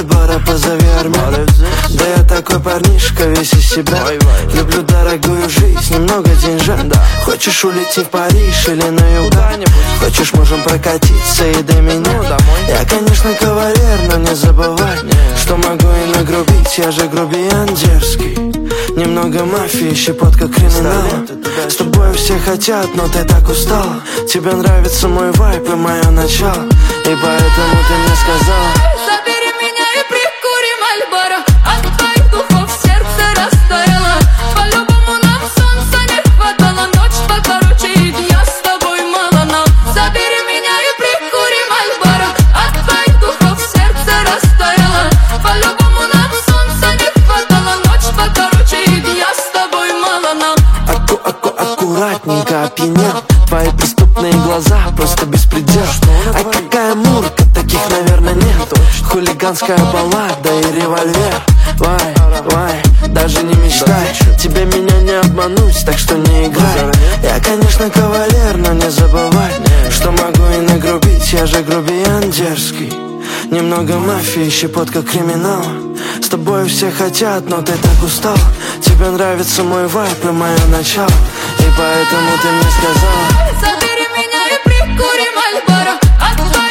Мальборо, позови армян. Да я такой парнишка, весь из себя. Люблю дорогую жизнь, немного деньжат. Хочешь улететь в Париж или на юга? Хочешь, можем прокатиться и до меня. Я, конечно, кавалер, но не забывай, что могу и нагрубить, я же грубиян дерзкий. Немного мафии, щепотка криминала. С тобой все хотят, но ты так устала. Тебе нравится мой вайб и мое начало, и поэтому ты мне сказала: забери меня и прикури Мальборо. От твоих духов сердце растаяло. По-любому нам солнца не хватало. Ночь покороче и дня с тобой мало нам. Забери меня и прикури Мальборо. От твоих духов сердце растаяло. По-любому нам солнца не хватало. Ночь покороче и дня с тобой мало нам. Аккуратненько опьянел. Твои преступные глаза, просто беспредел. Ай, какая мурка, таких, наверное, нет. Хулиганская баллада и револьвер. Вай, даже не мечтай. Тебе меня не обмануть, так что не играй. Я, конечно, кавалер, но не забывай, что могу и нагрубить, я же грубиян дерзкий. Немного мафии, щепотка криминала. С тобой все хотят, но ты так устал. Тебе нравится мой вайб и мое начало, и поэтому ты мне сказала: забери меня и прикури Мальборо.